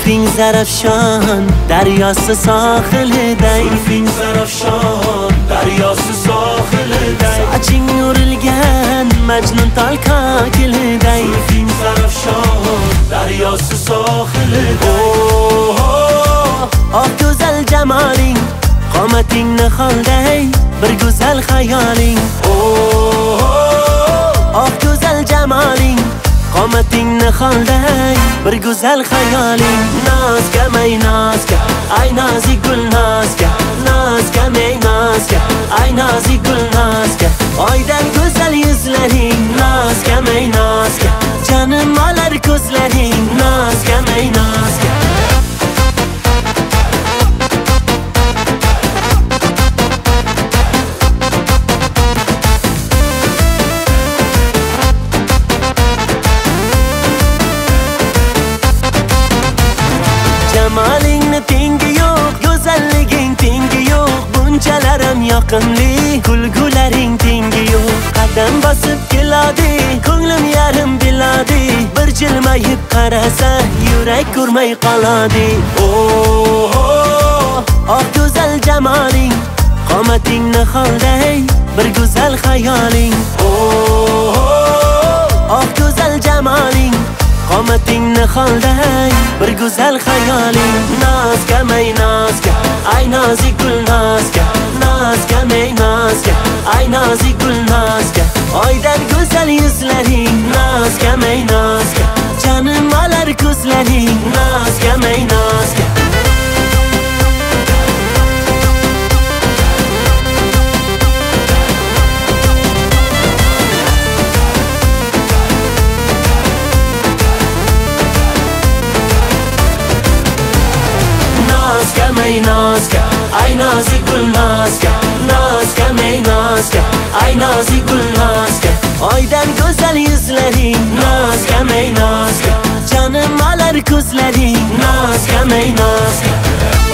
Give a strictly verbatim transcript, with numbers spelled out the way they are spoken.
زلفین زرفشان دریاست ساحل دی زلفین زرفشان دریاست ساحل دی saçın yorilgan majnun tal kakil دی زلفین زرفشان دریاست ساحل دی آه güzel cemalin قامتین نخال دی bir güzel hayalin آه güzel cemalin قامتین نخال دی bir güzel hayalin Nazga mey nazga ay nazik gül nazga Nazga mey nazga ay nazik gül nazga Aydan güzel yüzlerin Nazga mey nazga canım alar gözlerin Nazga mey nazga Cemalin tengi yok, güzelliğin tengi yok Buncalarım yakınlı, kulgularin tengi yok Kadem basıp keladi, ko'nglim yarım biladi Bir jilmayib qarasa, yürek kurmay qoladi Oh, oh, ah güzel cemalin Qomating niholday, bir güzel hayalin Oh, oh, ah güzel cemalin Qomating niholday, bir güzel hayalin Nazga mey nazga, ay nazik gul nazga Nazga mey nazga, ay nazik gul nazga Aydan güzel yüzlerin Nazga mey nazga canım alar gözlerin Nazga mey nazga Nazga mey nazga, ay nazik gul nazga Nazga mey nazga, ay nazik gul nazga Aydan güzel yüzlerin Nazga mey nazga canım alar gözlerin Nazga mey nazga